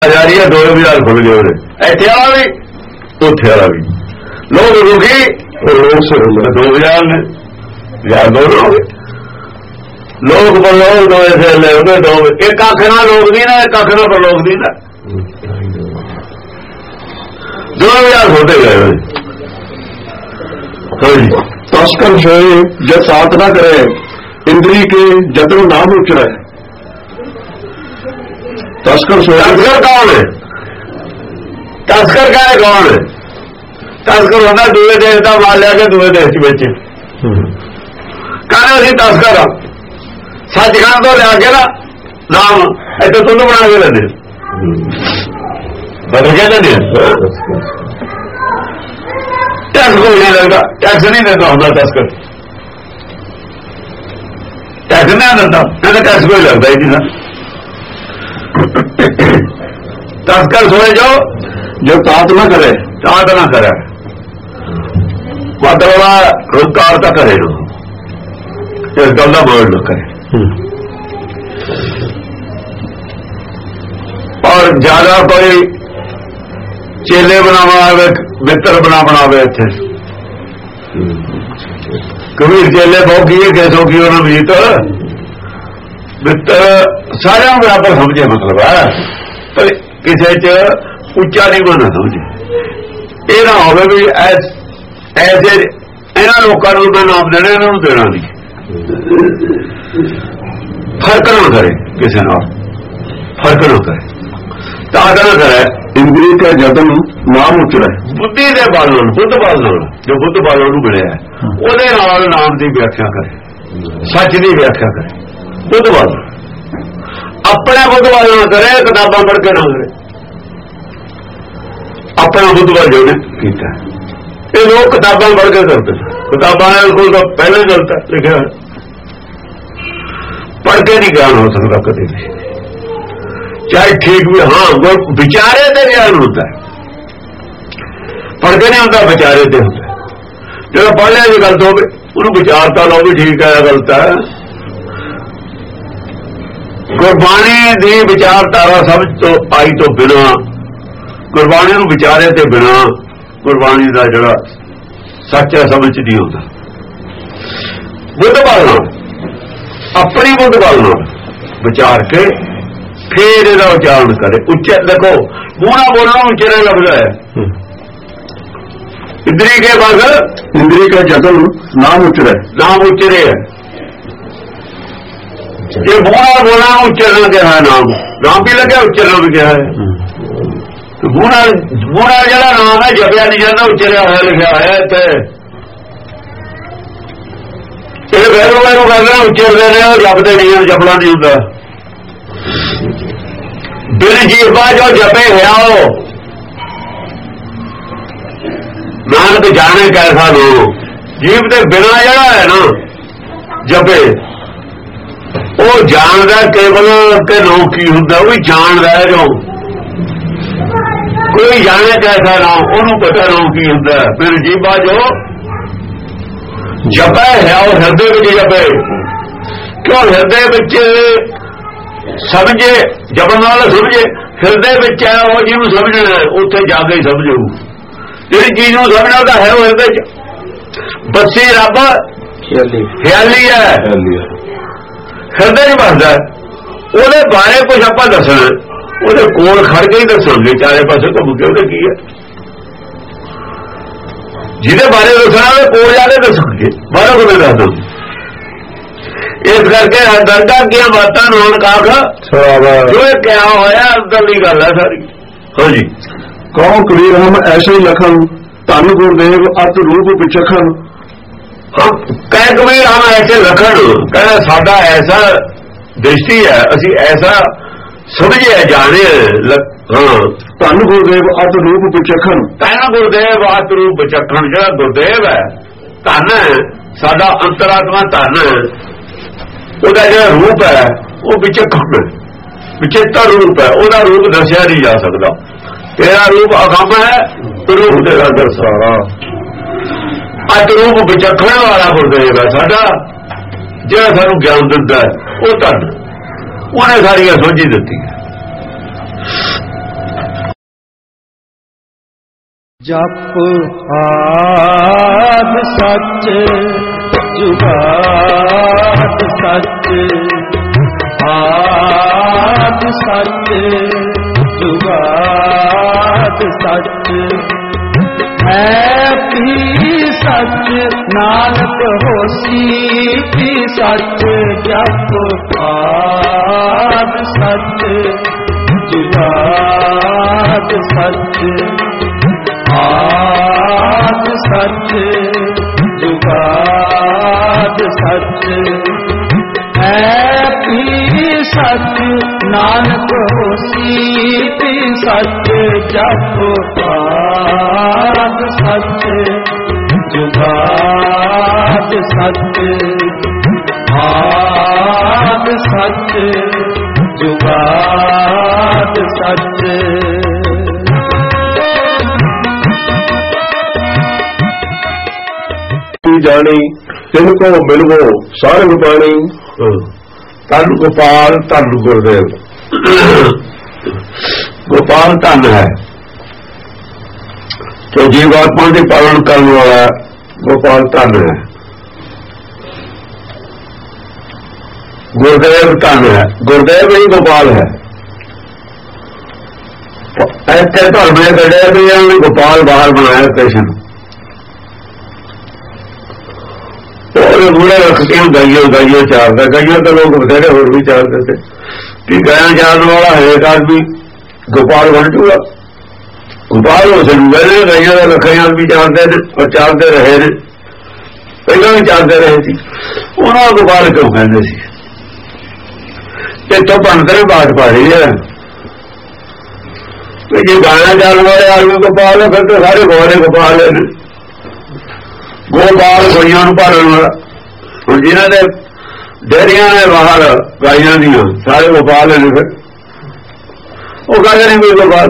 ਜਾ ਰਹੀ है, दो भी हाल खुल गए उन्हें, इतने वाला भी उथे वाला भी। लोग दुखी और लोग से दो विचार ने, यार दोनों हो गए। लोग परलोक दो ऐसे ले गए, दो एक आखना लोग नहीं ना, एक आखना परलोक नहीं ना, दोनों विचार होते गए। तस्कर सोए जब साथ ना करे, इंद्री के जतन नाम उचरे। तस्कर सोए, तस्कर कौन है? तस्कर का है कौन है? तस्कर होता दूसरे देश का माल लिया के दूसरे देश बेचे, कहने अभी तस्कर आ सचखंड तो लिया के ना नाम इतने तुम बना के लेने बदल के लेने, टैक्स कोई नहीं लगता, टैक्स नहीं देता होता तस्कर, टैक्स नहीं देता, मैंने टैक्स कोई लगता ही नहीं था। तस्कर सोए जो तात ना करे, तात ना करे मतलब रुकारता करे ना, इस गल का मान ना करे। और ज्यादा कोई चेले बनावे मित्र बनावे इतने कबीर चेले भौकी कैसो की उन्होंने भी तो मित्र सारे बराबर समझे, मतलब है पर किसी च उच्चा नहीं बना समझे। ये ना हो भी ऐसे इन्होंने लोगों मैं नाम देना, इन्होंने देना नहीं, फर्क ना करे किसी नाल, फर्क ना करे, ताक ना करे। इंद्री का जतन नाम उचरे, बुद्धि के बल बुद्ध बल जो बुद्ध बल मिले ਉਹਦੇ ਨਾਲ नाम की व्याख्या करे, सच की व्याख्या करे, बुद्ध बल अपने बुद्ध बल ना करे, किताबां पढ़ के ना करे, अपना बुद्ध बल जो किया। ये लोग किताबां पढ़ के करते, किताबां तो पहले चलता लिखा है, पढ़ के नहीं ज्ञान हो सकता कभी भी, चाहे ठीक भी। हाँ वो विचारे से ज्ञान होता है, पढ़ के नहीं होता, विचारे से होता है। जो पढ़ लिया जी गलत हो गए, उन्होंने विचारता लो भी ठीक है गलत है। गुरबाणी की विचारधारा समझ तो आई तो बिना, गुरबाणी को विचारे ते बिना गुरबाणी का जड़ा सच है समझ नहीं होता। बुद्ध बल अपनी बुद्ध बल विचार के फिर ਇਹਦਾ उच्चारण करे। उच्च देखो मूणा बोलना उच्चरे लफ्ज है, इंद्री के बल इंद्री का जतन नाम उचरे, नाम उच्चरे है। ये मूणा बोलना उच्चरण क्या है, नाम भी लगे उच्चरण भी क्या है। मूणा जरा नाम है जपिया नहीं जाता, उच्चरिया होया लिखा है। ये वैरू वैरू करना उच्चरते रहे और जपते नहीं, जपना नहीं होता। बिन जीवा जो जपे हियाओ, नानक जाने कैसा नो। जीव के बिना जड़ा है ना जपे, वो जानदा केवल के नो की हुंदा, वो भी जानदा है। जो कोई जाने कैसा ना, उन्होंने पता नो की हुंदा। बिन जीवा जो जपे हियाओ, हृदय में जपे। क्यों हृदय में समझे, जपन वाला समझे, हृदय में है वो जिन्होंने समझना है उत्थे जाके समझू। जी चीज को समझना तो है वो हृदय बसी रब ख्याली है, हृदय च बसदा। ਉਹਦੇ बारे कुछ आप दसना, ਉਹਦੇ कोल खड़ के ही दसांगे, चारे पासे घूम के ਉਹਦੇ की है जिहदे बारे दसना ਉਹਦੇ कोल जाके दसांगे, बाहरों को दस दो। इस करके दरगाह की बातें नानक आख जो क्या होया अंदरली गल है सारी। हाँ जी, कहो कबीर हम ऐसे ही लखन, धन गुरदेव अत रूप विचखन। हाँ कह कबीर हम ऐसे लखन, कहना साडा ऐसा दृष्टि है, असी ऐसा समझे जाने। हाँ धन गुरदेव अत रूप विचखन, कहना गुरदेव अत रूप विचखन। जो गुरदेव है धन है, साडा अंतरात्मा धन है, ਉਹਦਾ ਜਿਹੜਾ रूप है वो विचक्षण है, विचित्र रूप है, ਉਹਦਾ रूप दसिया नहीं जा सकता। तेरा रूप अगम है, रूप तेरा दर्शाना। अज रूप विचक्षण वाला गुरदेव है साडा, ਜਿਹੜਾ ਸਾਨੂੰ ज्ञान दिता है वो धन, ਉਹਨੇ सारियां सोझी दिती है। ਜਪ ਆਦਿ ਸੱਚ ਜੁਗਾਦ ਸੱਚ ਆਦਿ ਸੱਚ ਜੁਗਾਦ ਸੱਚ ਹੈ ਵੀ ਸੱਚ ਨਾਨਕ ਹੋਸੀ ਵੀ ਸੱਚ ਜਪ ਆਦਿ ਸੱਚ ਜੁਗਾਦ ਸੱਚ ਆਦਿ ਸੱਚ ਜੁਗਾਦ ਸੱਚ ਹੈ ਵੀ ਸੱਚ ਨਾਨਕ ਹੋਸੀ ਵੀ ਸੱਚ ਜਪ ਆਦਿ ਸੱਚ ਜੁਗਾਦ ਸੱਚ ਆਦਿ ਸੱਚ ਜੁਗਾਦ ਸੱਚ ਜਾਣੀ ਤਿੰਨ ਕੋ ਮਿਲਵੋ ਸਾਰੇ ਗੁਰਬਾਣੀ ਧੰਨ ਗੋਪਾਲ ਧੰਨ ਗੁਰਦੇਵ ਗੋਪਾਲ ਧੰਨ ਹੈ ਜੋ ਜੀਵਾਤਮਾ ਦੇ ਪਾਲਣ ਕਰਨ ਵਾਲਾ ਗੋਪਾਲ ਧੰਨ ਹੈ। ਗੁਰਦੇਵ ਧੰਨ ਹੈ, ਗੁਰਦੇਵ ਹੀ ਗੋਪਾਲ ਹੈ। ਇੱਥੇ ਧਰਮੇ ਕੱਢਿਆ ਵੀ ਉਹਨੇ ਗੋਪਾਲ ਬਾਹਰ ਬਣਾਇਆ ਕ੍ਰਿਸ਼ਨ ਉਹਦੇ ਮੂਹਰੇ ਰੱਖ ਕੇ ਗਾਈਆਂ ਚਾਰਦਾ। ਗਾਈਆਂ ਤਾਂ ਲੋਕ ਬਥੇਰੇ ਹੋਰ ਵੀ ਚਾਰਦੇ ਤੇ ਕਿ ਗਾਇਆਂ ਚਾਰਨ ਵਾਲਾ ਹਰੇਕ ਆਦਮੀ ਗੋਪਾਲ ਬਣ ਜੂਗਾ। ਗੋਪਾਲ ਹੋ ਸਕੂਗਾ। ਗਾਈਆਂ ਦੇ ਲੱਖਾਂ ਆਦਮੀ ਚਾਰਦੇ ਨੇ ਔਰ ਚਾਰਦੇ ਰਹੇ ਨੇ, ਪਹਿਲਾਂ ਵੀ ਚਾਰਦੇ ਰਹੇ ਸੀ। ਉਹਨਾਂ ਨੂੰ ਗੋਪਾਲ ਕਿਉਂ ਕਹਿੰਦੇ ਸੀ? ਇੱਥੋਂ ਬਣਦੇ ਨੇ ਬਾਤ ਪਾ ਰਹੀ ਹੈ ਜੇ ਗਾਇਆਂ ਚਾਰਨ ਵਾਲੇ ਆਦਮੀ ਗੋਪਾਲ ਹੈ ਫਿਰ ਤਾਂ ਸਾਰੇ ਗੋਰੇ ਗੋਪਾਲ ਨੇ। ਗੋਪਾਲ ਗੋਈਆਂ ਨੂੰ ਭਾਲਣ ਵਾਲਾ। ਹੁਣ ਜਿਹਨਾਂ ਦੇ ਡੇਰੀਆਂ ਨੇ ਬਾਹਰ ਗਾਈਆਂ ਦੀਆਂ ਸਾਰੇ ਗੋਪਾਲ ਨੇ। ਫਿਰ ਉਹ ਕਹਿੰਦੇ ਨੇ ਕੋਈ ਗੋਪਾਲ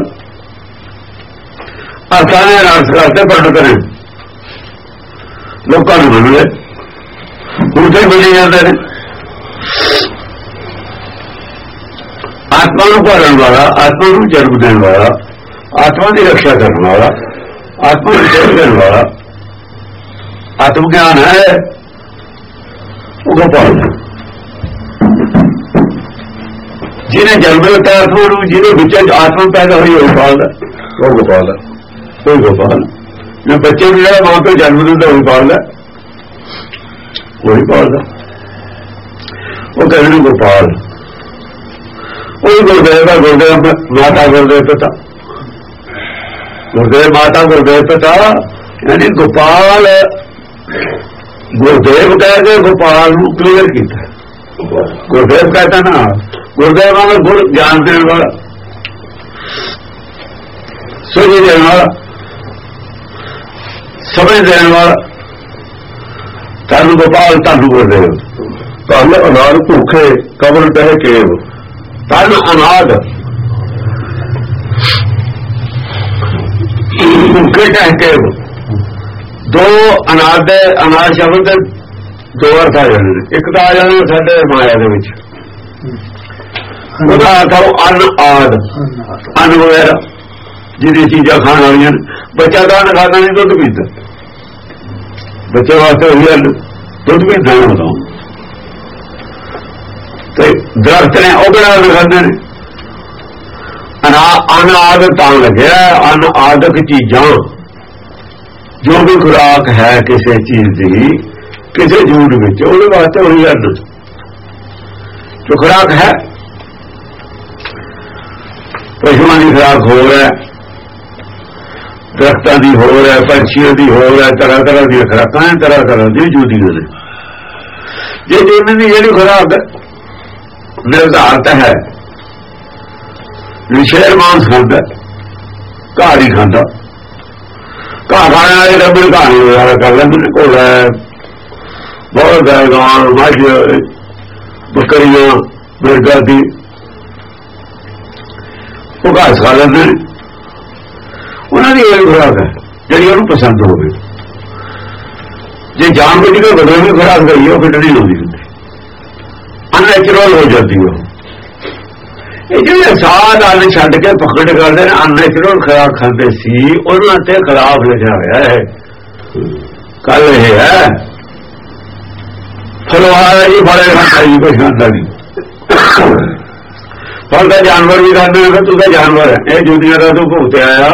ਅਰਥਾਂ ਨੇ ਰਸ ਕਰਦੇ ਪੰਡਤ ਨੇ ਲੋਕਾਂ ਨੂੰ ਮੰਨਦੇ ਹੁਣ ਤੇ ਮਿਲੀ ਜਾਂਦੇ ਨੇ। ਆਤਮਾ ਨੂੰ ਭਾਲਣ ਵਾਲਾ, ਆਤਮਾ ਨੂੰ ਜਨਮ ਦੇਣ ਵਾਲਾ, ਆਤਮਾ ਦੀ ਰੱਖਿਆ ਕਰਨ ਵਾਲਾ, ਆਤਮਾ ਨੂੰ ਜਨਮ ਦੇਣ ਵਾਲਾ ਆਤਮ ਗਿਆਨ ਹੈ ਉਹ ਗੋਪਾਲ ਹੈ। ਜਿਹਨੇ ਜਨਮ ਦਿੱਤਾ ਆਤਮਾ ਨੂੰ, ਜਿਹਦੇ ਵਿੱਚ ਆਤਮਾ ਪੈਦਾ ਹੋਈ ਉਹ ਗੋਪਾਲ ਹੈ। ਉਹ ਗੋਪਾਲ ਹੈ, ਕੋਈ ਗੋਪਾਲ ਜੇ ਬੱਚੇ ਨੂੰ ਜਿਹੜਾ ਮਾਂ ਤੋਂ ਜਨਮ ਦਿੰਦਾ ਉਹੀ ਪਾਲਦਾ, ਉਹੀ ਪਾਲਦਾ। ਉਹ ਕਹਿੰਦੇ ਗੋਪਾਲ ਉਹੀ ਗੁਰਦੇਵ ਦਾ। ਗੁਰਦੇਵ ਮਾਤਾ ਗੁਰਦੇਵ ਪਿਤਾ, ਗੁਰਦੇਵ ਮਾਤਾ ਗੁਰਦੇਵ ਪਿਤਾ ਯਾਨੀ ਗੋਪਾਲ। ਗੁਰਦੇਵ ਕਹਿ ਕੇ ਗੋਪਾਲ ਨੂੰ ਕਲੀਅਰ ਕੀਤਾ। ਗੁਰਦੇਵ कहता ना, गुरदेव में गुर ज्ञान देने वाला, सूझ देने वाला, समझ देने वाला, धन गोपाल धन गुरदेव। धन अनाद भूखे कबर कह केव। धन अनाद भूखे कह केव। दो अनाद अनाद शब्द दो अर्थ आ जाने। एक तो आ जाने साडे माया दे विच ਉਹਦਾ ਆਖੋ ਅਨ ਆਦ ਅਨ ਵਗੈਰਾ ਜਿਹੜੀ ਚੀਜ਼ਾਂ ਖਾਣ ਵਾਲੀਆਂ। ਬੱਚਾ ਤਾਂ ਅਨ ਖਾਂਦਾ ਨਹੀਂ, ਦੁੱਧ ਪੀਂਦਾ। ਬੱਚੇ ਵਾਸਤੇ ਉਹੀ ਅਨ ਦੁੱਧ ਪੀਂਦਾ ਹੁੰਦਾ। ਤੇ ਦਰਖਤ ਨੇ ਉਹ ਕਿਹੜਾ ਅਨ ਖਾਂਦੇ ਨੇ। ਅਨ ਆਦ ਤਾਂ ਲੱਗਿਆ ਅਨ ਆਦਿਕ ਚੀਜ਼ਾਂ ਜੋ ਵੀ ਖੁਰਾਕ ਹੈ ਕਿਸੇ ਚੀਜ਼ ਦੀ ਕਿਸੇ ਜੂੜ ਵਿੱਚ ਉਹਦੇ ਵਾਸਤੇ ਉਹੀ ਅਨ ਜੋ ਖੁਰਾਕ ਹੈ। ਪਸ਼ੂਆਂ ਦੀ ਖੁਰਾਕ ਹੋ ਹੈ, ਦਰਖਤਾਂ ਦੀ ਹੋ ਹੈ, ਪੰਛੀਆਂ ਦੀ ਹੋ ਹੈ, ਤਰ੍ਹਾਂ ਤਰ੍ਹਾਂ ਦੀਆਂ ਖੁਰਾਕਾਂ ਹੈ, ਤਰ੍ਹਾਂ ਤਰ੍ਹਾਂ ਦੀਆਂ ਜੁਦੀਆਂ ਨੇ। ਜੇ ਜੁਨੀ ਦੀ ਜਿਹੜੀ ਖੁਰਾਕ ਨਿਰਧਾਰਤ ਹੈ, ਸ਼ੇਰ ਮਾਂਸ ਖਾਂਦਾ, ਘਾਹ ਨਹੀਂ ਖਾਂਦਾ। ਘਾਹ ਖਾਣੇ ਵਾਲੇ ਡੱਬੇ ਘਾਹ ਨਹੀਂ ਵਗੈਰਾ ਕਰ ਲੈਂਦੇ ਨੇ। ਘੋੜਾ ਬਹੁਤ ਹੈ, ਗਾਂ ਮੱਝ ਬੱਕਰੀਆਂ ਮਿਰਗਾ ਦੀ ਉਹ ਘਾਸ ਖਾ ਲੈਂਦੇ ਨੇ। ਉਹਨਾਂ ਦੀ ਇਹ ਖੁਰਾਕ ਹੈ ਜਿਹੜੀ ਉਹਨੂੰ ਪਸੰਦ ਹੋਵੇ। ਜੇ ਜਾਣ ਬੁੱਝ ਕੇ ਬਦਲਵੀਂ ਖੁਰਾਕ ਕਰੀਏ ਉਹ ਫਿੱਟ ਨਹੀਂ ਹੁੰਦੀ, ਅਨਨੈਚੁਰਲ ਹੋ ਜਾਂਦੀ ਉਹ। ਇਹ ਜਿਹੜੇ ਸਾਧ ਅੰਨ ਛੱਡ ਕੇ ਪਕੜ ਕਰਦੇ ਨੇ, ਅਨਨੈਚੁਰਲ ਖੁਰਾਕ ਖਾਂਦੇ ਸੀ, ਉਹਨਾਂ ਤੇ ਖਿਲਾਫ ਲਿਖਿਆ ਹੋਇਆ ਹੈ। ਕੱਲ ਇਹ ਹੈ ਫਲਵਾਰਾ ਜੀ ਫੜੇ ਖਾਂਦਾ ਜੀ, ਕੋਈ ਖਾਂਦਾ ਨਹੀਂ। ਫਲ ਤਾਂ ਜਾਨਵਰ ਵੀ ਖਾਂਦੇ ਨੇ, ਤੂੰ ਤਾਂ ਜਾਨਵਰ ਹੈ। ਇਹ ਜੁਦੀਆਂ ਦਾ ਤੂੰ ਭੁਗਤੇ ਆਇਆ,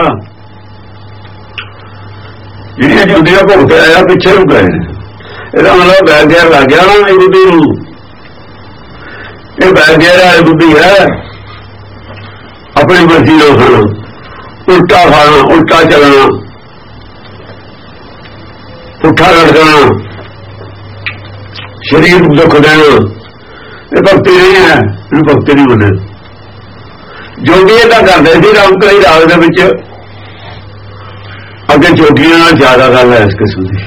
ਜਿਹੜੀਆਂ ਜੁਦੀਆਂ ਭੁਗਤੇ ਆਇਆ ਪਿੱਛੇ ਨੂੰ ਗਏ। ਇਹਦਾ ਮਤਲਬ ਬੈਗਿਆਰ ਲੱਗ ਗਿਆ ਨਾ ਇਹ ਬੁੱਧੀ ਨੂੰ। ਇਹ ਬੈਗਿਆਰ ਵਾਲੀ ਬੁੱਧੀ ਹੈ, ਆਪਣੀ ਮਰਜ਼ੀ ਨਾਲ ਖਾਣਾ, ਉਲਟਾ ਖਾਣਾ, ਉਲਟਾ ਚੱਲਣਾ, ਪੁੱਠਾ ਲੜਕਣਾ, ਸਰੀਰ ਨੂੰ ਦੁੱਖ ਦੇਣਾ। ਇਹ ਭਗਤੀ ਨਹੀਂ ਹੈ, ਇਹਨੂੰ ਭਗਤੀ ਨਹੀਂ ਮੰਨੇ। ਜੋਗੀ ਇਹਦਾ ਕਰਦੇ ਸੀ ਰਾਮਕਲੀ ਰਾਗ ਦੇ ਵਿੱਚ। ਅੱਗੇ ਜੋਗੀਆਂ ਨਾਲ ਜ਼ਿਆਦਾ ਗੱਲ ਹੈ ਇਸ ਕਿਸਮ ਦੀ।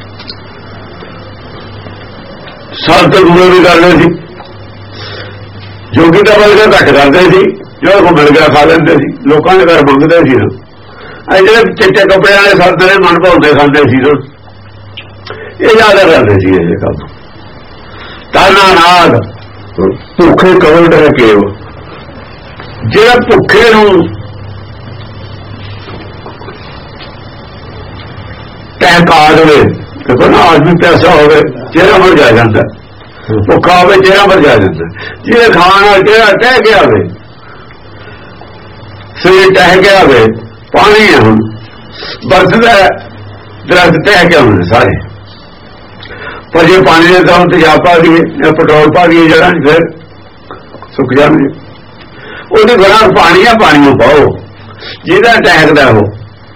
ਸੰਤ ਗੁਰੂ ਵੀ ਕਰਦੇ ਸੀ, ਜੋਗੀ ਤਾਂ ਬਲਕਿ ਘੱਟ ਕਰਦੇ ਸੀ, ਜਿਹੜਾ ਕੋ ਮਿਲ ਗਿਆ ਖਾ ਲੈਂਦੇ ਸੀ, ਲੋਕਾਂ ਦੇ ਘਰ ਮੰਗਦੇ ਸੀ ਨਾ। ਇਹ ਜਿਹੜੇ ਚਿੱਟੇ ਕੱਪੜਿਆਂ ਵਾਲੇ ਸੰਤ ਨੇ ਮਨ ਭਾਉਂਦੇ ਖਾਂਦੇ ਸੀ ਨਾ, ਇਹ ਜ਼ਿਆਦਾ ਕਰਦੇ ਸੀ ਇਹ ਕੰਮ। ਤਾਨਾ ਨਾਦ ਭੁੱਖੇ ਕਵਲ ਰਹਿ ਕੇ, ਜਿਹੜਾ ਭੁੱਖੇ ਨੂੰ ਟੈਂਕ ਆ ਜਾਵੇ, ਦੇਖੋ ਨਾ ਆਦਮੀ ਪੈਸਾ ਹੋਵੇ ਚਿਹਰਾ ਮਰ ਜਾ ਜਾਂਦਾ, ਭੁੱਖਾ ਹੋਵੇ ਚਿਹਰਾ ਮਰ ਜਾ ਜਾਂਦਾ। ਜਿਹਦੇ ਖਾਣ ਨਾਲ ਚਿਹਰਾ ਟਹਿ ਗਿਆ ਹੋਵੇ, ਸਰੀਰ ਟਹਿ ਗਿਆ ਹੋਵੇ, ਪਾਣੀ ਹੈ ਹੁਣ ਵਰਤਦਾ ਦਰਖਤ ਟਹਿ ਗਿਆ ਹੋਵੇ ਸਾਰੇ, ਪਰ ਜੇ ਪਾਣੀ ਦੇ ਤਾਂ ਤੇਜ਼ਾਬ ਪਾ ਦੀਏ ਜਾਂ ਪੈਟਰੋਲ ਪਾ ਦੀਏ ਜੜ੍ਹਾਂ ਫਿਰ ਸੁੱਕ ਜਾਣਗੇ। ਉਹਦੇ ਘਰਾਂ ਪਾਣੀ ਆ, ਪਾਣੀ ਨੂੰ ਪਾਓ ਜਿਹਦਾ ਟਹਿਕਦਾ ਹੋ।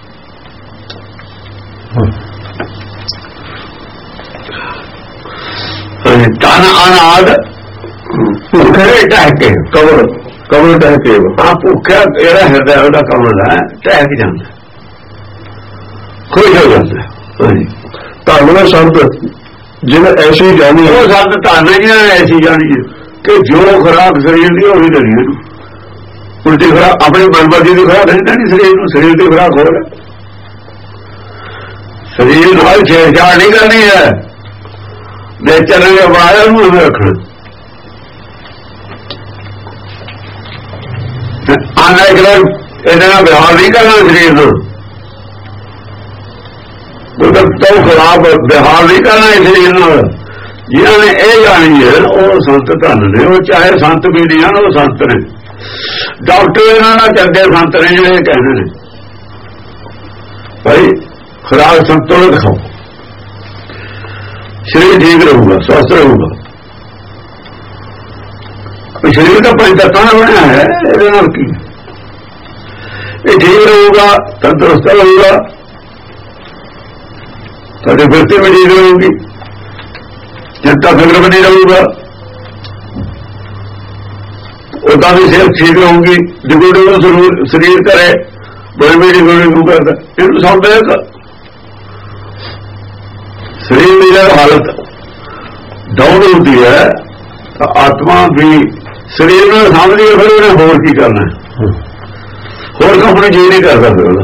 ਤਨ ਅਨਾਦ ਭੁੱਖੇ ਟਹਿ ਕੇ, ਕਵਲ ਟਹਿ ਕੇ। ਹਾਂ, ਭੁੱਖਿਆ ਜਿਹੜਾ ਹਿਰਦਾ ਉਹਦਾ ਕਵਲ ਹੈ, ਟਹਿਕ ਜਾਂਦਾ, ਖੁਸ਼ ਹੋ ਜਾਂਦਾ। ਧੰਨ ਸੰਤ ਜਿਹਨੇ ਐਸੀ ਜਾਣੀ, ਉਹ ਸੰਤ ਧੰਨ ਜਿਹਨਾਂ ਨੇ ਐਸੀ ਜਾਣੀ ਕਿ ਜੋ ਖੁਰਾਕ ਸਰੀਰ ਦੀ ਉਹੀ ਦੇਣੀ ਇਹਨੂੰ। ਉਲਟੀ ਖੁਰਾਕ ਆਪਣੀ ਮਨਮਰਜ਼ੀ ਦੀ ਖੁਰਾਕ ਨਹੀਂ ਸਰੀਰ ਨੂੰ, ਸਰੀਰ ਦੀ ਖੁਰਾਕ ਹੋਰ ਹੈ। ਸਰੀਰ ਨਾਲ ਛੇੜਛਾੜ ਨਹੀਂ ਕਰਨੀ ਹੈ, ਨੇਚਰ ਨੇ ਬਣਾਇਆ ਉਹਨੂੰ ਉਵੇਂ ਰੱਖਣਾ। ਅਨੈਚੁਰਲ ਇਹਦੇ ਨਾਲ ਵਿਹਾਰ ਨਹੀਂ ਕਰਨਾ ਸਰੀਰ ਨੂੰ, तो खराब व्यवहार नहीं करना इसलिए। जिन्होंने ये जानी है वो संत धन ने, वो चाहे संत भी नहीं है, वो संत ने। डॉक्टर इन्होंने चंगे संत ने जो कहने ने भाई खुराक संतुलित खाओ, शरीर ठीक रहूगा, स्वस्थ रहूगा। शरीर का पंच तत्वां नाल बनया है, ये ठीक रहूगा, तंदुरुस्त रहूगा, थोड़ी वृत्ति में ठीक रहूगी, चिंता फिक्र में नहीं रहूगा, उदा भी सेहत ठीक रहूगी। डिगो शरीर करे बड़े भी डिगो करता, इन समझ शरीर की जब हालत डाउन होती है तो आत्मा भी शरीर में समझ है, फिर उन्हें होर की करना है, होर अपने जी नहीं कर सकते।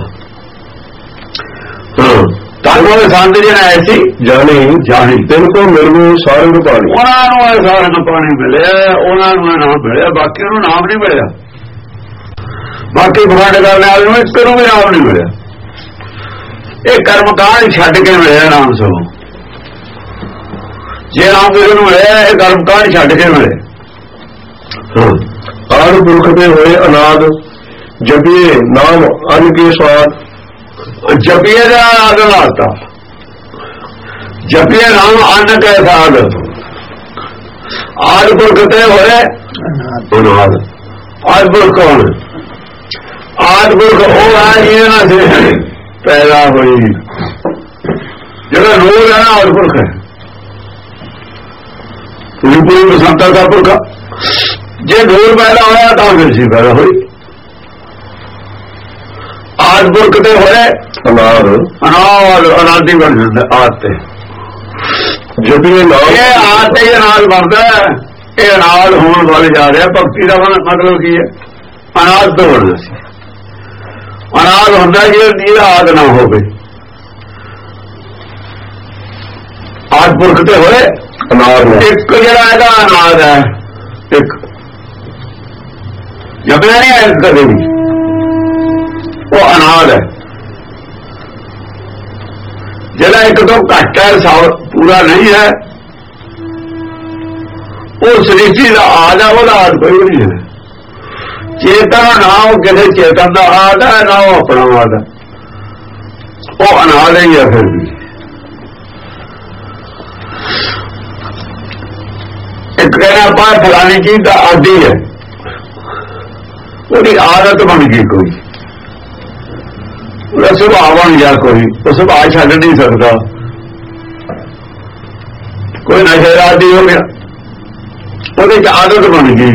हाँ ताकि शांति जी ने ऐसी जानी जानी तिनको मिलू सारे को पानी, उन्होंने सारे को पानी मिले, उन्होंने नाम मिले, बाकी नाम नहीं मिले, बाकी भगवान करने वाले एक भी नाम नहीं मिले। ये कर्मकांड छड्ड के मिले नाम सब, जे नाम किसी को मिले ये कर्मकांड छड्ड के मिले। आद पुरख में हुए अनाद जपिए नाम अन्न के स्वाद, जपिए आद लाता, जपिए नाम अन्न के साध। आद पुरख ते होए अनाद, आद पुरख कौन है? आद पुरख वो है जिन्हें पैदा हुई, जरा नूर है ना आद पुरख है, पूरी पूरी बसंता का पुरख। जे नूर पैदा होया तो फिर पैदा हुई। आद पुरख ते होए अनाद, अनाद अनादि बन जाता आदते, जपिए नाम ये आदते ही अनाद बनता है। ये अनाद होने वाले जा रहे हैं। भक्ति का मतलब की है अनाद तो बनना सी, अनाद होता जी आद ना हो गई। आद पुरख ते होए अनाद, एक जरा अनाद है, एक ਜੰਮਿਆ ਨਹੀਂ ਹੈ ਕਦੇ ਵੀ, ਉਹ ਅਨਾਦ ਹੈ। ਜਿਹੜਾ ਇੱਕ ਤੋਂ ਘੱਟ ਹੈ, ਪੂਰਾ ਨਹੀਂ ਹੈ, ਉਹ ਸ੍ਰਿਸ਼ਟੀ ਦਾ ਆਦ ਹੈ, ਉਹਦਾ ਆਦ ਕੋਈ ਨਹੀਂ ਹੈ। ਚੇਤਨ ਨਾ ਉਹ ਕਿਸੇ ਚੇਤਨ ਦਾ ਆਦ ਹੈ, ਨਾ ਉਹ ਆਪਣਾ ਆਦ ਹੈ, ਉਹ ਅਨਾਦ ਹੀ ਹੈ। ਫਿਰ ਵੀ ਇੱਕ ਕਹਿੰਦਾ ਆਪਾਂ ਫਲਾਣੀ ਚੀਜ਼ ਦਾ ਆਦੀ ਹੈ, ਉਹਦੀ ਆਦਤ ਬਣ ਗਈ, ਕੋਈ ਉਹਦਾ ਸੁਭਾਅ ਬਣ ਗਿਆ, ਕੋਈ ਉਹ ਸੁਭਾਅ ਛੱਡ ਨਹੀਂ ਸਕਦਾ। ਕੋਈ ਨਸ਼ੇ ਦਾ ਆਦੀ ਹੋ ਗਿਆ, ਉਹਦੇ ਚ ਆਦਤ ਬਣ ਗਈ,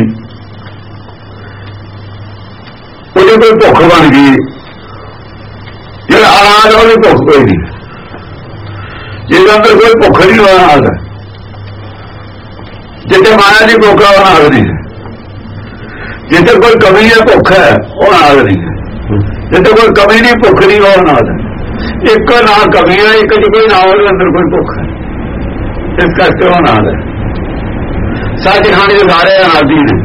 ਉਹਦੀ ਕੋਈ ਭੁੱਖ ਬਣ ਗਈ। ਜਿਹੜਾ ਅਨਾਦ ਉਹਦੀ ਭੁੱਖ ਕੋਈ ਨਹੀਂ, ਜਿਹਦੇ ਅੰਦਰ ਕੋਈ ਭੁੱਖ ਨਹੀਂ ਹੋਣਾ ਅਨਾਦ ਹੈ। ਜਿੱਥੇ ਮਾਇਆ ਦੀ ਭੁੱਖ ਹੈ ਉਹ ਅਨਾਦ ਨਹੀਂ ਹੈ। ਜਿੱਥੇ ਕੋਈ ਕਮੀ ਹੈ ਭੁੱਖ ਹੈ ਉਹ ਅਨਾਦ ਨਹੀਂ ਹੈ। ਜਿੱਥੇ ਕੋਈ ਕਮੀ ਨਹੀਂ ਭੁੱਖ ਨਹੀਂ ਉਹ ਅਨਾਦ ਹੈ। ਇੱਕ ਨਾ ਕਮੀ ਹੈ, ਇੱਕ ਚ ਕੋਈ ਨਾ ਉਹਦੇ ਅੰਦਰ ਕੋਈ ਭੁੱਖ ਹੈ, ਇਸ ਕਰਕੇ ਉਹ ਅਨਾਦ ਹੈ। ਸੱਚਖੰਡ ਦੇ ਸਾਰੇ ਅਨਾਦੀ ਨੇ,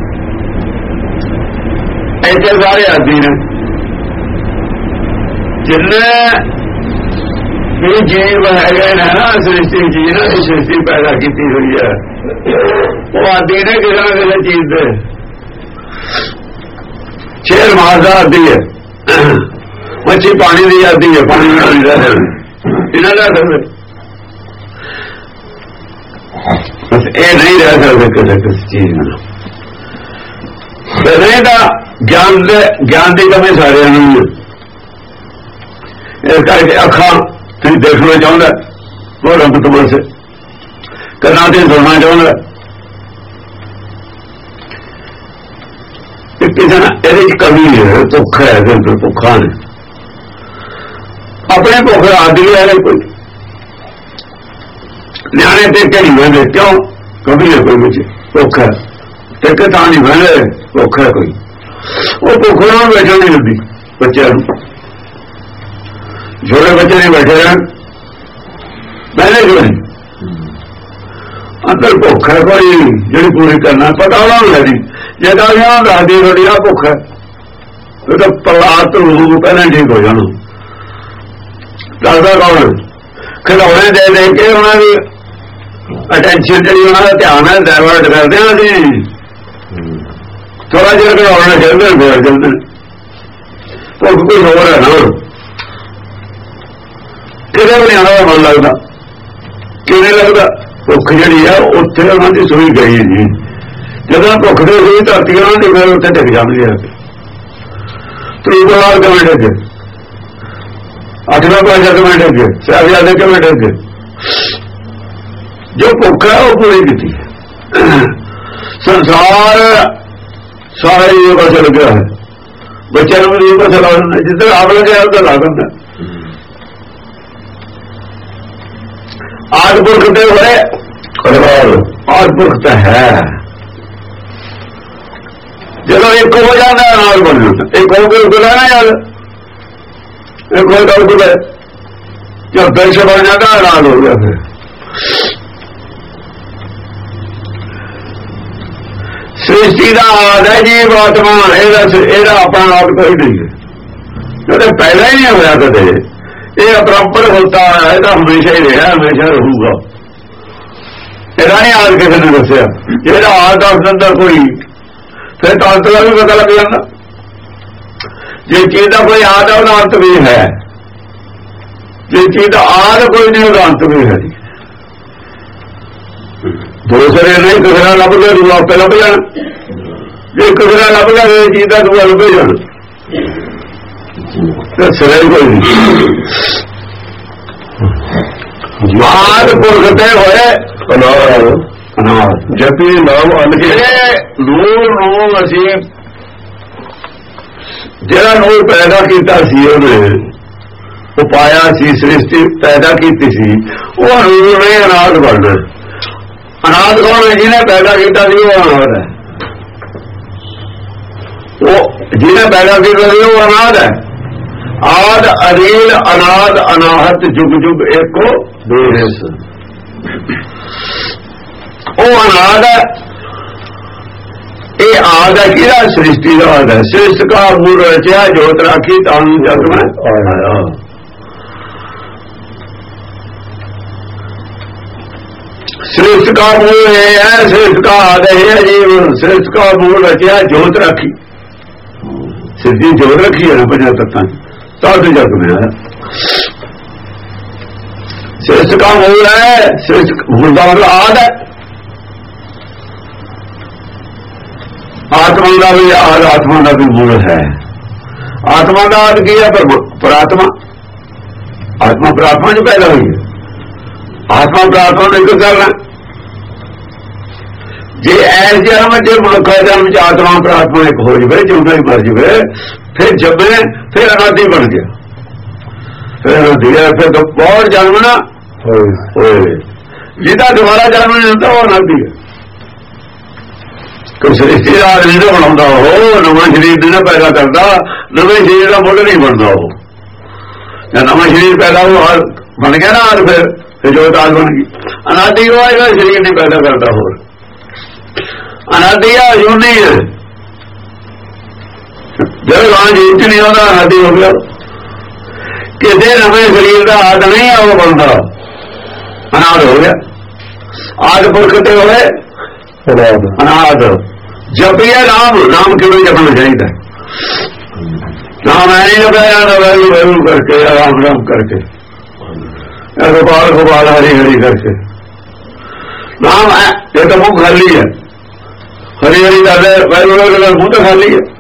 ऐसे सारे आदि ने। जिन्ने भी जीव है ना सृष्टि जी ना सृष्टि पैदा की हुई है, वो आदि ने किसी न किसी चीज दे। शेर मारदा आदि है, मच्छी पानी की आदि है, पानी में नहीं रह इन्हें रह सकते, बस ये नहीं रह सकते किसी चीज में। नहीं तो ज्ञान की कमी सारे इस करके अखा तुम देखना चाहता वो रंग तुम से करना तुम सुनना चाहता किसी ना ये कमी है, भुख है, भुखा ने अपने भुख आदि है। कोई न्याणे टेके नहीं बहते, क्यों? कमी है कोई बच्चे भुख है, टेके था नहीं बहने, भुख है कोई। वो भुख में बैठा नहीं लगती बच्चे, छोटे बच्चे नहीं बैठे रहन पहले क्यों नहीं, अंदर भुख है कोई जी पूरी करना पता होना नहीं। जब दादी थोड़ी आ भुख है तो प्रहलाद तो पहले ठीक हो जाना। दसदा कौन? खिलौने दे दे के उन्होंने अटेंशन जी उन्होंने ध्यान है डाइवर्ट करते हैं जी। थोड़ा चेर खिलौने खेलते हैं फिर चलते भुख कोई होर है ना, कितने भी नहीं आना मन लगता, क्यों नहीं लगता? भुख जी है उत्थे उन्होंने सुई गई जी। जब भुख से सुई धरती उन्होंने फिर उत्थे टिक जाती है। त्रिपुराल किमें टिके, 8वें पातशाह किमें टिके, साहिबजादे किमें टिके? जो भुख है वो पूरी की। संसार सारे ये पासे लगे है, बच्चों को भी ये पासे ला देना, जिधर आप लगे उधर ला देना। आद पुरख दे हुए आद पुरख तो है, जब एक हो जाता है अनाज बन जाता, एक हो गए उसको लेना याद, एक हो गया उसको जब पैसे बन जाता है अनाज हो गया। फिर सृष्टि का आद है जीव आत्मा, यदा अपना आप कोई नहीं है, जो पहले ही नहीं होया कदे, ये अपरंपर होता है, तो हमेशा ही रहा, हमेशा रहूगा। यदा नहीं आद किसी ने दसिया, यदा आद दस दिता कोई फिर तो अंत का भी पता लग जाता। जिस चीज का कोई आद है उसका अंत भी है, जिस चीज का आद कोई नहीं उसका अंत भी है। दूसरे नहीं दूसरा लभ गया दूसरा आपे लभ जाना, जो दूसरा लभ गया तो चीज का दूसरा लभे जाना, तो सिरे कोई नहीं। आद पुरखते हुए जपी नाम अनके नूर असी जरा नूर पैदा किया वो पाया सी, सृष्टि पैदा की सी, वो नूर ने अनाद बनना। अनाद कौन है? जिन्हें पैदा किया वो अनाद है, वो जिन्हें पैदा किया वो अनाद है। आद अनिल अनाद अनाहत जुग जुग एक को बेहस, वो अनाद है ਇਹ ਆਦ ਹੈ ਕਿਹਦਾ? ਸ੍ਰਿਸ਼ਟੀ ਦਾ ਆਦ ਹੈ। ਸ੍ਰਿਸ਼ਟ ਕਾ ਮੂਲ ਰਚਿਆ ਜੋਤ ਰਾਖੀ ਤਾਂ ਜਗ ਮੈਂ ਆਇਆ। सृष्ट का मूल है, सृष्ट का आदि है जीव। सृष्ट का मूल रचिया जोत राखी। सिद्धि जोत रखी है ना पंजा तत्ता तद जग में है। सृष्ट का मूल है, सृष्ट मूल का मतलब आद है। आत्मा का भी आद, आत्मा का भी मूल है। आत्मा का आद की है परात्मा। आत्मा परात्मा जो पैदा हुई है। आत्मा प्रात्मा ने क्यों करना? जे ऐस जन्म जो मनुखा जन्म च आत्मा प्रात्मा एक हो जाए, जिंदा ही मर जाए, फिर जमे, फिर अनादि बन गया। फिर अनादि है, फिर तो बहुत जन्म ना जिदा दोबारा जन्म नहीं होता वो अनादि है। कोई सृष्टि का आदमी नहीं बनाता हो, नवा शरीर नहीं पैदा करता, नवे शरीर का मुल नहीं बनता हो। नवा शरीर पैदा हो बन गया ना, फिर जो दाल बन गई। अनादि को आएगा शरीर नहीं पैदा करता हो। अनादि अजूनी है। जब वहां जीत नहीं होता अनादि हो गया। किसी नवे शरीर का आद नहीं है वो बनता, अनाद हो गया। आद पुरखते हुए अनाद। जपिए नाम, नाम क्यों जपना चाहिए? नाम है नहीं जपाया ना वैल्यू वैल्यू करके, राम राम करके, गोपाल गोपाल हरी हरी करके नाम है। ये तो मुंह खाली है। हरी हरी कर मुंह तो खाली है।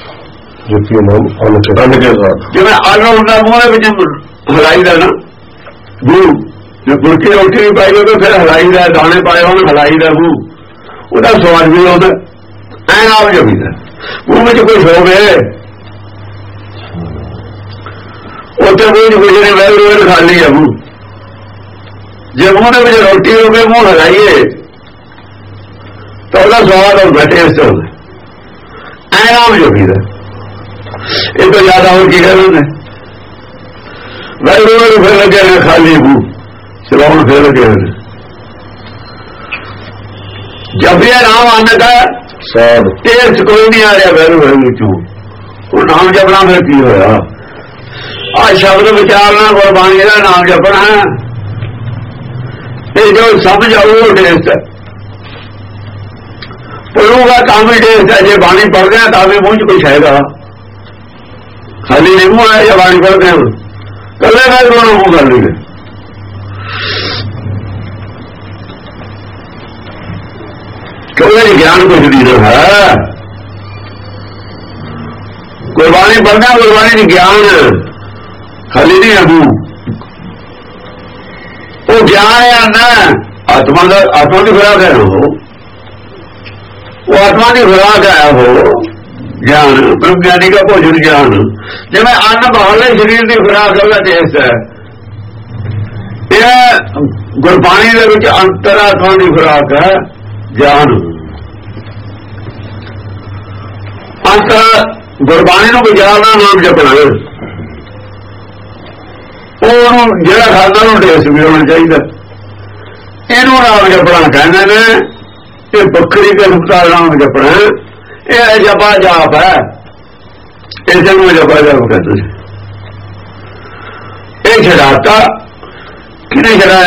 जिम्मे आलू होंगे मुंह हलाई का ना मुंह, जो गुड़की रोटी भी पाई तो फिर हलाई का, दाने पाए हो हलाई का मुंह, वह स्वाद भी आता। ऐ नाम जमीदा मुंह में कुछ हो गए उसे कुछ नहीं, वैल खाली है मुंह। जे मुंह के रोटी हो गई मुंह हलाइए तो उसका स्वाद और टेस्ट हो गया। ऐ नाम जो भी ये तो ज्यादा और की कर फिर लगे हैं खाली मुंह चलाउन फिर लगे हैं। जब ये नाम आने का टेस्ट कोई नहीं आ रहा वैरू वैरू चू वो नाम जपना फिर की होया। आ शब्द विचारना गुरबाणी का नाम जपना है। जो समझ आऊ वो टेस्ट है। पढ़ूगा काम ही टेस्ट है। जो बाणी पढ़ते हैं ताकि मुंह च कुछ हैगा, खाली नहीं मुंह है। या बाणी पढ़ते हैं कले मैं दोनों मुंह कर लेंगे। क्योंकि ज्ञान कुछ नहीं है। गुरबाणी पढ़ना गुरबाणी ज्ञान खाली नहीं है मुंह। वो ज्ञान है ना आत्मा का, आत्मा की खुराक है वो आत्मा की खुराक है वो ज्ञान। ब्रह्म ज्ञानी का भोजन ज्ञान। जिम्मे अन्न बाहरले शरीर की खुराक है टेस्ट है। यह गुरबाणी के अंतरात्मा की खुराक है ज्ञान। अंतर गुरबाणी को विचारना नाम जपना ਜਿਹੜਾ ਖਾਦਾ ਨੂੰ ਟੇਸਟ ਵੀ ਹੋਣਾ ਚਾਹੀਦਾ। ਇਹਨੂੰ ਨਾਮ ਜਪਣਾ ਕਹਿੰਦੇ ਨੇ। ਇਹ ਵੱਖਰੀ ਕਿਸਮ ਦਾ ਨਾਮ ਜਪਣਾ। ਇਹ ਜਪਾ ਜਾਪ ਹੈ। ਇਸ ਨੂੰ ਜਪਾ ਜਾਪ ਕਹਿੰਦੇ ਨੇ। ਇਹ ਛਡਾਤਾ ਕਿਹਨੇ ਛਡਾਇਆ?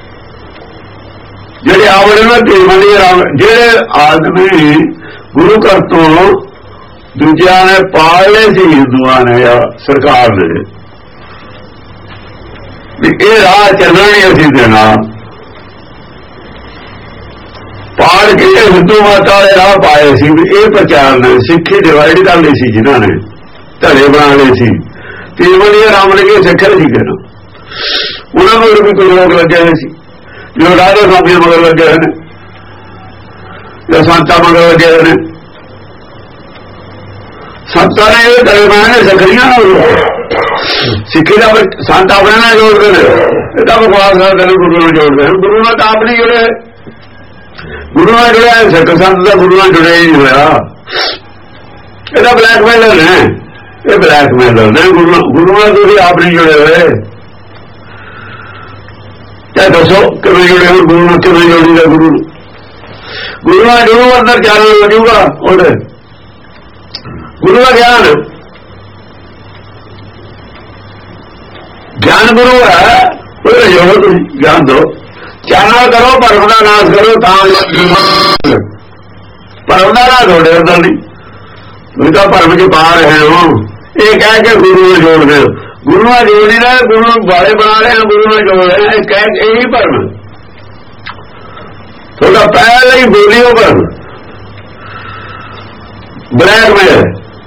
ਜਿਹੜੇ ਆਵੜੇ ਨੇ ਤੇਵਨੀ ਰਾਮ, ਜਿਹੜੇ ਆਦਮੀ ਗੁਰੂ ਘਰ ਤੋਂ ਦੂਜਿਆਂ ਨੇ ਪਾਲੇ ਸੀ, ਹਿੰਦੂਆਂ ਨੇ ਜਾਂ ਸਰਕਾਰ ਨੇ, ਇਹ ਰਾਹ ਚੱਲਣਾ ਨਹੀਂ ਅਸੀਂ ਦੇਣਾ। ਪਾੜ ਕੇ ਹਿੰਦੂ ਮਾਤਾ ਦੇ ਰਾਹ ਪਾਏ ਸੀ ਵੀ ਇਹ ਪ੍ਰਚਾਰ ਨੇ। ਸਿੱਖੀ ਡਿਵਾਈਡ ਕਰ ਲਈ ਸੀ ਜਿਨ੍ਹਾਂ ਨੇ, ਧੜੇ ਬਣਾ ਲਏ ਸੀ। ਤੀਵਨੀ ਰਾਮ ਨੇ ਸਿੱਖਿਆ ਸੀ ਕਿਹਨਾਂ ਉਹਨਾਂ ਨੂੰ ਵੀ ਕੋਈ ਲੋਕ ਲੱਗੇ ਹੋਏ ਸੀ। ਜੋ ਰਾਜਾ ਸਾਹਿਬ ਮਗਰ ਲੱਗੇ ਹੋਏ ਨੇ ਜਾਂ ਸੰਤਾਂ ਮਗਰ ਲੱਗੇ ਹੋਏ ਨੇ। ਸੰਤਾਂ ਨੇ ਇਹ ਧੜੇ ਬਣਾਏ ਸਿੱਖੀਆਂ ਸਿੱਖੀ ਦਾ ਸੰਤ ਆਪਣੇ ਨਾਲ ਜੋੜਦੇ ਨੇ। ਇਹਦਾ ਬਕਵਾਸ ਕਰਦੇ ਨੇ ਗੁਰੂ ਨਾਲ ਜੋੜਦੇ ਨੇ। ਗੁਰੂ ਨਾਲ ਤਾਂ ਆਪ ਨਹੀਂ ਜੁੜੇ। ਗੁਰੂ ਨਾਲ ਜੁੜਿਆ ਸਿੱਖ ਸੰਤ ਦਾ ਗੁਰੂ ਨਾਲ ਜੁੜਿਆ ਹੀ ਨਹੀਂ ਹੋਇਆ। ਇਹਦਾ ਬਲੈਕਮੇਲਰ ਨੇ। ਇਹ ਬਲੈਕਮੇਲਰ ਨੇ। ਗੁਰੂ ਨਾਲ ਤੁਸੀਂ ਆਪ ਨਹੀਂ ਜੁੜੇ ਹੋਏ। ਚਾਹੇ ਦੱਸੋ ਕਿਵੇਂ ਜੁੜੇ ਹੋ ਗੁਰੂ ਨਾਲ? ਕਿਵੇਂ ਜੋੜੀਦਾ ਗੁਰੂ ਨੂੰ? ਗੁਰੂ ਦਾ ਜੋ ਅੰਦਰ ਚਾਨਣ ਹੋ ਜਾਊਗਾ ਉਹਦੇ ਗੁਰੂ ਦਾ ਗਿਆਨ ਗੁਰੂ ਹੈ ਉਹਦੇ ਜੋ ਤੁਸੀਂ ਗਿਆਨ ਦਿਓ ਚਾਨਣ ਕਰੋ ਭਰਮ ਦਾ ਨਾਸ਼ ਕਰੋ ਤਾਂ ਭਰਮ ਦਾ ਨਾਸ਼ ਤੁਹਾਡੇ ਅੰਦਰ ਨਹੀਂ ਤੁਸੀਂ ਤਾਂ ਭਰਮ ਚ ਪਾ ਰਹੇ ਹੋ ਇਹ ਕਹਿ ਕੇ ਗੁਰੂ ਨੂੰ ਜੋੜਦੇ ਹੋ ਗੁਰੂ ਨਾਲ ਜੋੜ ਨਹੀਂ ਰਹੇ ਗੁਰੂ ਨੂੰ ਬਾਰੇ ਬਣਾ ਰਹੇ ਹੋ ਗੁਰੂ ਨਾਲ ਜੋੜ ਰਹੇ ਕਹਿ ਇਹੀ ਭਰਮ ਤੁਹਾਡਾ ਪਹਿਲਾਂ ਹੀ ਬੋਲੀ ਉਹ ਭਰਮ ਬਲੈਕਮੇਲ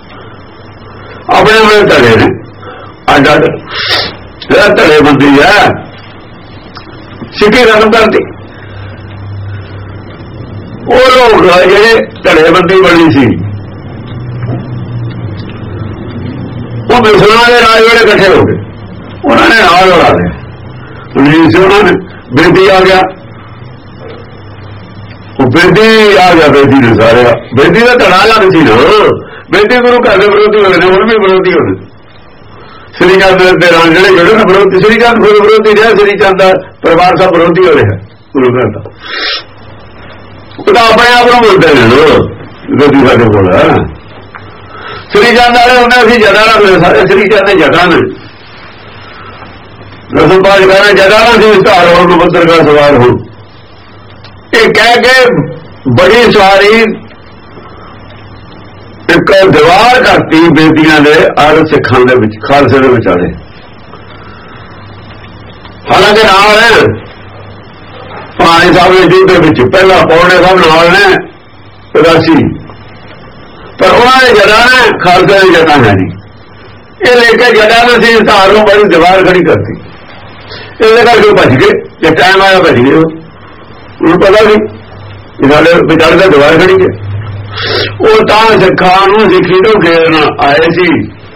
ਆਪਣੇ ਧੜੇ ਨੇ ਅੱਡ ਅੱਡ ਜਿਹੜਾ ਧੜੇ ਬੰਦੀ ਹੈ ਸਿੱਖੀ ਰਕਮ ਕਰਦੀ ਉਹ ਲੋਕ ਜਿਹੜੇ ਧੜੇ ਬੰਦੀ ਬਣੀ ਸੀ ਉਹ ਮੁਸਲਮਾਨਾਂ ਦੇ ਰਾਜ ਵੇਲੇ ਇਕੱਠੇ ਹੋ ਗਏ ਉਹਨਾਂ ਨੇ ਨਾਲ ਉਡਾ ਲਿਆ ਨਹੀਂ ਸੀ ਉਹਨਾਂ ਨੇ ਬੇਦੀ ਆ ਗਿਆ ਉਹ ਬੇਦੀ ਆ ਗਿਆ ਬੇਦੀ ਨੇ ਸਾਰਿਆ ਬੇਦੀ ਦਾ ਧੜਾ ਲੱਗ ਸੀ ਨਾ ਬੇਦੀ ਗੁਰੂ ਘਰ ਦੇ ਵਿਰੋਧੀ ਹੋਏ ਨੇ ਹੁਣ ਵੀ ਵਿਰੋਧੀ ਹੋਏ ਸ੍ਰੀ ਚੰਦ ਦੇ ਨਾਲ ਜਿਹੜੇ ਨਾ ਵਿਰੋਧੀ ਸ੍ਰੀ ਚੰਦ ਖੁਦ ਵਿਰੋਧੀ ਰਿਹਾ ਸ੍ਰੀ ਚੰਦ ਦਾ ਪਰਿਵਾਰ ਸਭ ਵਿਰੋਧੀ ਹੋ ਰਿਹਾ ਗੁਰੂ ਘਰ ਦਾ ਉਹਦਾ ਆਪਣੇ ਆਪ ਨੂੰ ਬੋਲਦੇ ਨੇ ਵਿਰੋਧੀ ਸਾਡੇ ਕੋਲ ਸ੍ਰੀ ਚੰਦ ਵਾਲੇ ਹੁੰਦੇ ਅਸੀਂ ਜਗ੍ਹਾ ਨਾ ਸਾਰੇ ਸ੍ਰੀ ਚੰਦ ਦੇ ਜਗ੍ਹਾ ਨੇ ਰਸਮ ਪਾਜ ਕਰਨਾ ਜਗ੍ਹਾ ਨਾ ਸੀ ਵਿਸਤਾਰ ਹੋਣ ਨੂੰ ਪੱਤਰਕਾਰ ਸਵਾਰ ਹੋਣ ਇਹ ਕਹਿ ਕੇ ਬੜੀ ਸਵਾਰੀ ਇੱਕ ਦੀਵਾਰ ਕਰਤੀ ਬੇਦੀਆਂ ਦੇ ਔਰ ਸਿੱਖਾਂ ਦੇ ਵਿੱਚ ਖਾਲਸੇ ਦੇ ਵਿਚਾਲੇ ਹਾਲਾਂਕਿ ਨਾਲ ਹੈ ਭਾਣੇ ਸਾਹਿਬ ਦੇ ਯੁੱਧ ਦੇ ਵਿੱਚ ਪਹਿਲਾਂ ਪੌਣੇ ਸਾਹਿਬ ਨਾਲ ਨੇ 85 ਪਰ ਉਹਨਾਂ ਨੇ ਜਗ੍ਹਾ ਨੇ ਖਾਲਸੇ ਦੀ ਜਗ੍ਹਾ ਹੈ ਨਹੀਂ ਇਹ ਲੈ ਕੇ ਜਗ੍ਹਾ ਨੂੰ ਸੀ ਸਹਾਰੋਂ ਬੜੀ ਦੀਵਾਰ ਖੜੀ ਕਰਤੀ ਇਹਦੇ ਕਰਕੇ ਭੱਜ ਗਏ ਜੇ ਟਾਈਮ ਆਇਆ ਭੱਜ ਗਏ ਉਹਨੂੰ ਪਤਾ ਨਹੀਂ ਸਾਡੇ ਵਿਚਾਲੇ ਦਾ ਦੀਵਾਰ ਖੜੀ ਹੈ ਉਹ ਤਾਂ ਸਿੱਖਾਂ ਨੂੰ ਸਿੱਖੀ ਤੋਂ ਘੇਰਨ ਆਏ ਸੀ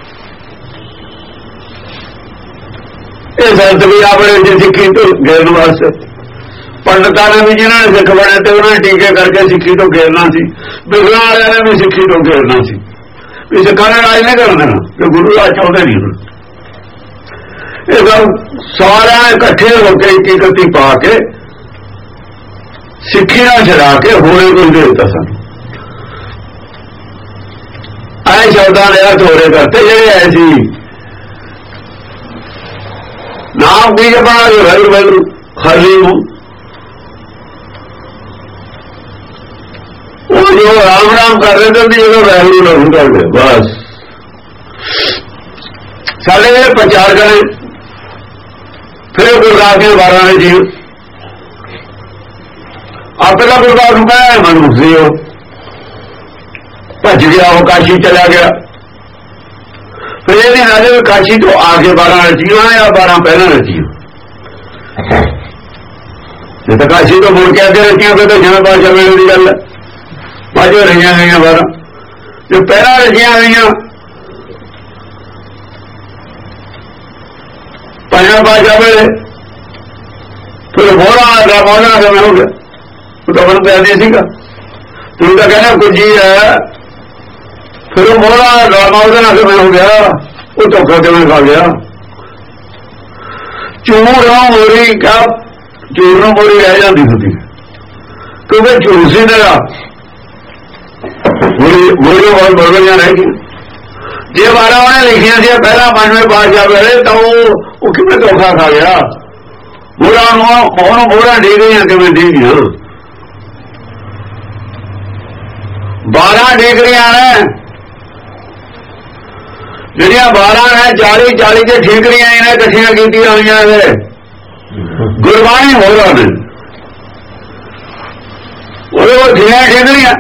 ਇਹ ਸੰਤ ਵੀ ਆਪਣੇ ਸਿੱਖੀ ਤੋਂ ਘੇਰਨ ਵਾਸਤੇ ਪੰਡਤਾਂ ਨੇ ਵੀ ਜਿਹਨਾਂ ਨੇ ਸਿੱਖ ਬਣੇ ਤੇ ਉਹਨਾਂ ਨੇ ਟੀਕੇ ਕਰਕੇ ਸਿੱਖੀ ਤੋਂ ਘੇਰਨਾ ਸੀ ਬਿਗਲਾਂ ਵਾਲਿਆਂ ਨੇ ਵੀ ਸਿੱਖੀ ਤੋਂ ਘੇਰਨਾ ਸੀ ਵੀ ਸਿੱਖਾਂ ਨੇ ਰਾਜ ਨਹੀਂ ਕਰਨ ਦੇਣਾ ਕਿ ਗੁਰੂ ਰਾਜ ਚਾਹੁੰਦੇ ਨਹੀਂ ਇਹ ਸਭ ਸਾਰਿਆਂ ਨੇ ਇਕੱਠੇ ਹੋ ਕੇ ਇਕੱਤੀ ਪਾ ਕੇ ਸਿੱਖੀ ਨਾਲ ਛੜਾ ਕੇ ਹੋਰੇ ਕੋਈ ਦੇ ਦਿੱਤਾ ਸਾਨੂੰ ਆਏ ਸ਼ਬਦਾਂ ਦੇ ਅਰਥ ਹੋਰੇ ਕਰਤੇ ਜਿਹੜੇ ਆਏ ਸੀ ਨਾਮ ਕੀ ਜਪਣਾ ਜੋ ਵੈਗੁਰੂ ਖਾਲੀ ਨੂੰ ਉਹ ਜੋ ਰਾਮ ਰਾਮ ਕਰ ਰਹੇ ਤੇ ਜਦੋਂ ਵੈਗੁਰੂ ਨੂੰ ਕਰਦੇ ਬਸ ਸਾਡੇ ਜਿਹੜੇ ਪ੍ਰਚਾਰ ਕਰੇ ਫਿਰ ਗੁਰਦਾਸ ਦੇ 12 ਨੇ ਜੀ ਆਪੇ ਦਾ ਗੁਰਦਾਸ ਨੂੰ ਕਹਿਆ ਮਨੁੱਖ ਸੀ ਉਹ ਭੱਜ ਗਿਆ ਉਹ ਕਾਸ਼ੀ ਚਲਾ ਗਿਆ ਫਿਰ ਇਹਦੀ ਨਾਲੇ ਕਾਸ਼ੀ ਤੋਂ ਆ ਕੇ 12 ਰਚੀਆਂ ਜਾਂ 12 ਪਹਿਲਾਂ ਰਚੀਆਂ ਜੇ ਤਾਂ ਕਾਸ਼ੀ ਤੋਂ ਮੁੜ ਕੇ ਅੱਗੇ ਰਚੀਆਂ ਫਿਰ ਤਾਂ ਜਿਵੇਂ ਬਾਦਸ਼ਾਹ ਵੇਲੇ ਦੀ ਗੱਲ ਹੈ ਬਾਜੋ ਰਹੀਆਂ ਗਈਆਂ 12 ਜੋ ਪਹਿਲਾਂ ਰਚੀਆਂ ਗਈਆਂ ਪੰਜਵਾਂ ਬਾਦਸ਼ਾਹ ਵੇਲੇ ਫਿਰ ਮੋਹਰਾ ਕਿਵੇਂ ਹੋ ਗਿਆ ਉਹ ਤਾਂ ਬਣ ਪਿਆ ਸੀਗਾ ਤੁਸੀਂ ਤਾਂ ਕਹਿੰਦੇ ਕੁਝ ਹੀ ਹੈ ਫਿਰ ਉਹ ਮੋਹਰਾ ਡਰਾਮਾ ਉਹਦੇ ਨਾਲ ਕਿਵੇਂ ਹੋ ਗਿਆ ਉਹ ਧੋਖਾ ਕਿਵੇਂ ਖਾ ਗਿਆ ਚੂਰ ਮੋਰੀ ਕਾ ਚੂਰ ਨੂੰ ਮੋਰੀ ਰਹਿ ਜਾਂਦੀ ਹੁੰਦੀ ਕਿਉਂਕਿ ਝੂਠ ਸੀ ਨਾ ਮੋਰੀ ਬਹੁਤ ਬੜੀਆਂ ਰਹਿ ਗਈਆਂ ਜੇ 12 ਉਹਨੇ ਲਿਖੀਆਂ ਸੀ ਪਹਿਲਾਂ ਪੰਜਵੇਂ ਬਾਦਸ਼ਾਹ ਵੇਲੇ ਤਾਂ ਉਹ ਕਿਵੇਂ ਧੋਖਾ ਖਾ ਗਿਆ ਮੋਹਰਾ ਨੂੰ ਮੋਹਰਾ ਡੇ ਗਈਆਂ ਕਿਵੇਂ ਡੇ ਗਈਆਂ 12 ਡਿਗਰੀਆਂ ਨੇ ਜਿਹੜੀਆਂ 12 ਨੇ 40 ਦੇ ਠੀਕਰੀਆਂ ਇਹਨੇ ਇਕੱਠੀਆਂ ਕੀਤੀਆਂ ਹੋਈਆਂ ਨੇ ਗੁਰਬਾਣੀ ਹੋਰਾਂ ਨੇ ਉਹਦੇ ਕੋਲ ਠੀਕਰੀਆਂ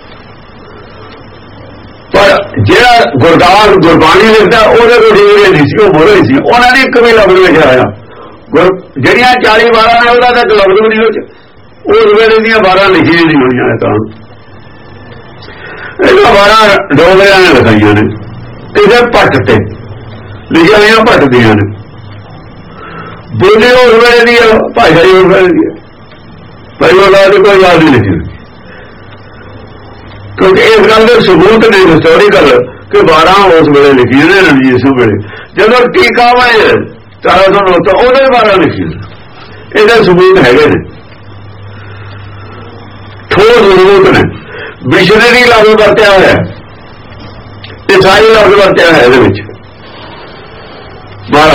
ਪਰ ਜਿਹੜਾ ਗੁਰਦਾਸ ਗੁਰਬਾਣੀ ਲਿਖਦਾ ਉਹਦੇ ਕੋਲ ਠੀਕਰੀਆਂ ਨਹੀਂ ਸੀ ਉਹ ਮੋਹਰੇ ਸੀ ਉਹਨਾਂ ਨੇ ਇੱਕ ਵੀ ਲਫ਼ਜ਼ ਲਿਖਿਆ ਆਇਆ ਜਿਹੜੀਆਂ 40 12 ਨੇ ਉਹਦਾ ਤਾਂ ਲਫ਼ਜ਼ ਵੀ ਨਹੀਂ ਉਸ ਵੇਲੇ ਦੀਆਂ 12 ਲਿਖੀਆਂ ਨਹੀਂ ਹੋਈਆਂ ਤਾਂ ਇਹਨਾਂ 12 ਡੋਗਰਿਆਂ ਨੇ ਲਿਖਾਈਆਂ ਨੇ ਕਿਸੇ ਭੱਟ ਤੇ ਲਿਖੀਆਂ ਹੋਈਆਂ ਭੱਟ ਦੀਆਂ ਨੇ ਬੋਲੀ ਉਸ ਵੇਲੇ ਦੀ ਭਾਸ਼ਾ ਹੀ ਉਸ ਵੇਲੇ ਦੀ ਭਾਈ ਉਹ ਦੀ ਕੋਈ ਗੱਲ ਨਹੀਂ ਲਿਖੀ ਕਿਉਂਕਿ ਇਸ ਗੱਲ ਦੇ ਸਬੂਤ ਨੇ ਹਿਸਟੋਰੀਕਲ ਕਿ 12 ਉਸ ਵੇਲੇ ਲਿਖੀਆਂ ਨੇ ਰਣਜੀਤ ਸਿੰਘ ਵੇਲੇ ਜਦੋਂ ਟੀਕਾ ਵਾਏ 1409 ਤੋਂ ਉਹਦੇ 12 ਲਿਖੀ ਇਹਦੇ ਸਬੂਤ ਹੈਗੇ ਨੇ ਠੋਸ ਰੂਪ ਨੇ। ਮਿਸ਼ਨਰੀ ਲਫ਼ਜ਼ ਵਰਤਿਆ ਹੋਇਆ, ਈਸਾਈ ਲਫ਼ਜ਼ ਵਰਤਿਆ ਹੋਇਆ ਇਹਦੇ ਵਿੱਚ।